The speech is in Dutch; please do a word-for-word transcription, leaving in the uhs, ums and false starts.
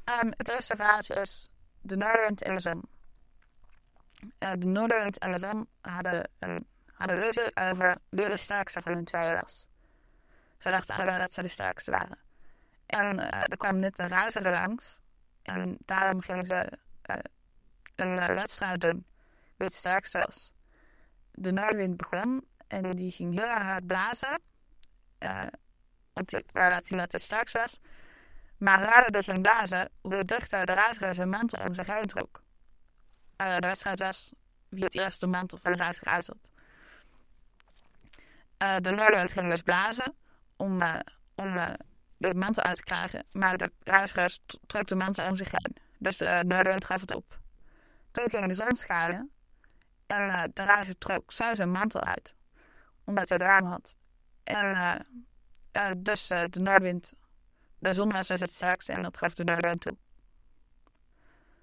Um, het eerste verhaaltje is de noordenwind en de zon. Uh, de noordenwind en de zon hadden, um, hadden ruzie over wie de sterkste van hun tweeën was. Ze dachten allebei dat ze de sterkste waren. En uh, er kwam net een reiziger langs. En daarom gingen ze uh, een uh, wedstrijd doen wie het sterkste was. De noordenwind begon en die ging heel erg hard blazen. Uh, want die wou laten zien dat het sterkste was. Maar nadat hij ging blazen, hoe dichter de reiziger zijn mantel om zich heen trok. Uh, de wedstrijd was wie het eerst de mantel van de reiziger uitzet. Uh, de noordenwind ging dus blazen om, uh, om uh, de mantel uit te krijgen. Maar de reiziger trok de mantel om zich heen. Dus de uh, noordenwind gaf het op. Toen ging de zon schijnen. En uh, de reiziger trok zo zijn mantel uit. Omdat hij het warm had. En uh, uh, dus uh, de noordenwind... De zon was dus het sterkste en dat gaf de noordenwind toe.